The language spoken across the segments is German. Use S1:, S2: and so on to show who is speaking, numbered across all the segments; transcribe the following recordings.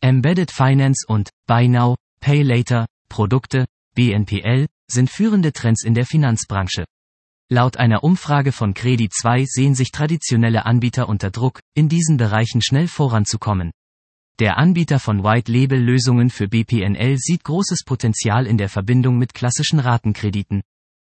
S1: Embedded Finance und Buy Now, Pay Later Produkte, BNPL, sind führende Trends in der Finanzbranche. Laut einer Umfrage von Credit2 sehen sich traditionelle Anbieter unter Druck, in diesen Bereichen schnell voranzukommen. Der Anbieter von White-Label-Lösungen für BPNL sieht großes Potenzial in der Verbindung mit klassischen Ratenkrediten.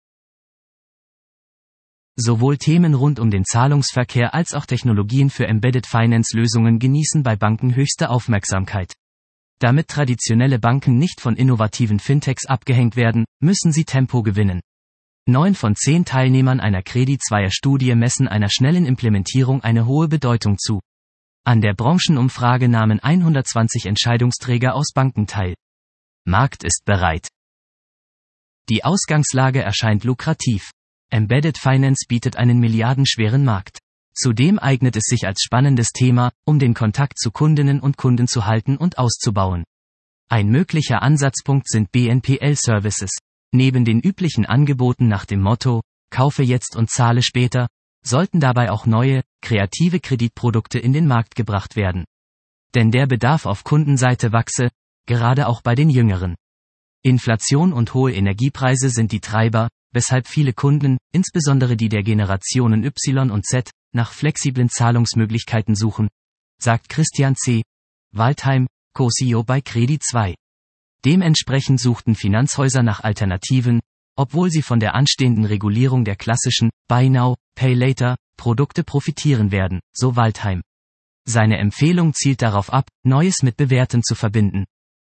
S1: Sowohl Themen rund um den Zahlungsverkehr als auch Technologien für Embedded Finance-Lösungen genießen bei Banken höchste Aufmerksamkeit. Damit traditionelle Banken nicht von innovativen Fintechs abgehängt werden, müssen sie Tempo gewinnen. 9 von 10 Teilnehmern einer Credit2-Studie messen einer schnellen Implementierung eine hohe Bedeutung zu. An der Branchenumfrage nahmen 120 Entscheidungsträger aus Banken teil. Markt ist bereit. Die Ausgangslage erscheint lukrativ. Embedded Finance bietet einen milliardenschweren Markt. Zudem eignet es sich als spannendes Thema, um den Kontakt zu Kundinnen und Kunden zu halten und auszubauen. Ein möglicher Ansatzpunkt sind BNPL-Services. Neben den üblichen Angeboten nach dem Motto, kaufe jetzt und zahle später, sollten dabei auch neue, kreative Kreditprodukte in den Markt gebracht werden. Denn der Bedarf auf Kundenseite wachse, gerade auch bei den Jüngeren. Inflation und hohe Energiepreise sind die Treiber, weshalb viele Kunden, insbesondere die der Generationen Y und Z, nach flexiblen Zahlungsmöglichkeiten suchen, sagt Christian C. Waldheim, Co-CEO bei Credit2. Dementsprechend suchten Finanzhäuser nach Alternativen, obwohl sie von der anstehenden Regulierung der klassischen Buy Now, Pay Later Produkte profitieren werden, so Waldheim. Seine Empfehlung zielt darauf ab, Neues mit Bewährtem zu verbinden.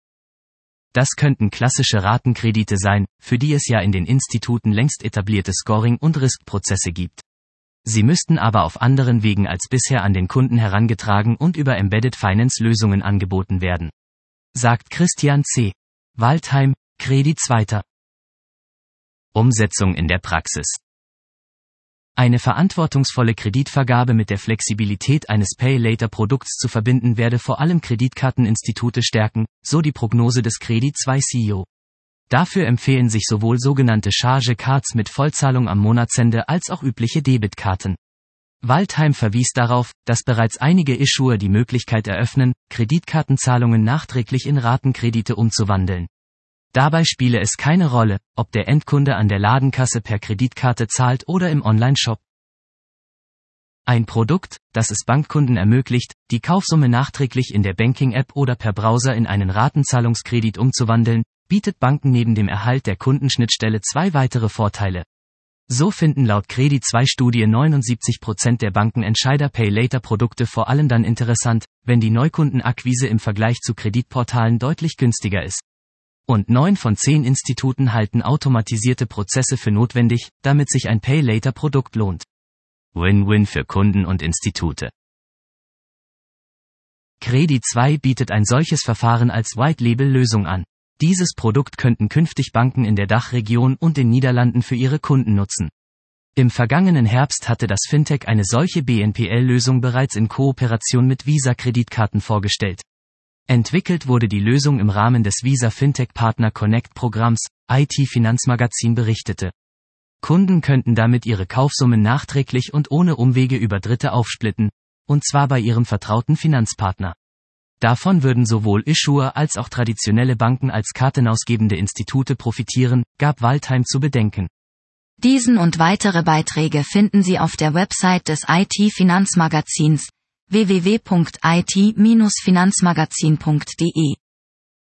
S1: Das könnten klassische Ratenkredite sein, für die es ja in den Instituten längst etablierte Scoring- und Riskprozesse gibt. Sie müssten aber auf anderen Wegen als bisher an den Kunden herangetragen und über Embedded Finance Lösungen angeboten werden. Sagt Christian C. Waldheim, Credit2. Umsetzung in der Praxis. Eine verantwortungsvolle Kreditvergabe mit der Flexibilität eines Pay-Later-Produkts zu verbinden werde vor allem Kreditkarteninstitute stärken, so die Prognose des Credit2-CEO. Dafür empfehlen sich sowohl sogenannte Charge-Cards mit Vollzahlung am Monatsende als auch übliche Debitkarten. Waldheim verwies darauf, dass bereits einige Issuer die Möglichkeit eröffnen, Kreditkartenzahlungen nachträglich in Ratenkredite umzuwandeln. Dabei spiele es keine Rolle, ob der Endkunde an der Ladenkasse per Kreditkarte zahlt oder im Online-Shop. Ein Produkt, das es Bankkunden ermöglicht, die Kaufsumme nachträglich in der Banking-App oder per Browser in einen Ratenzahlungskredit umzuwandeln, bietet Banken neben dem Erhalt der Kundenschnittstelle 2 weitere Vorteile. So finden laut Credit2-Studie 79% der Bankenentscheider Pay-Later-Produkte vor allem dann interessant, wenn die Neukundenakquise im Vergleich zu Kreditportalen deutlich günstiger ist. Und 9 von 10 Instituten halten automatisierte Prozesse für notwendig, damit sich ein Pay-Later-Produkt lohnt. Win-Win für Kunden und Institute. Credit2 bietet ein solches Verfahren als White-Label-Lösung an. Dieses Produkt könnten künftig Banken in der Dachregion und den Niederlanden für ihre Kunden nutzen. Im vergangenen Herbst hatte das Fintech eine solche BNPL-Lösung bereits in Kooperation mit Visa-Kreditkarten vorgestellt. Entwickelt wurde die Lösung im Rahmen des Visa Fintech Partner Connect Programms, IT Finanzmagazin berichtete. Kunden könnten damit ihre Kaufsummen nachträglich und ohne Umwege über Dritte aufsplitten, und zwar bei ihrem vertrauten Finanzpartner. Davon würden sowohl Issuer als auch traditionelle Banken als kartenausgebende Institute profitieren, gab Waldheim zu bedenken.
S2: Diesen und weitere Beiträge finden Sie auf der Website des IT-Finanzmagazins www.it-finanzmagazin.de.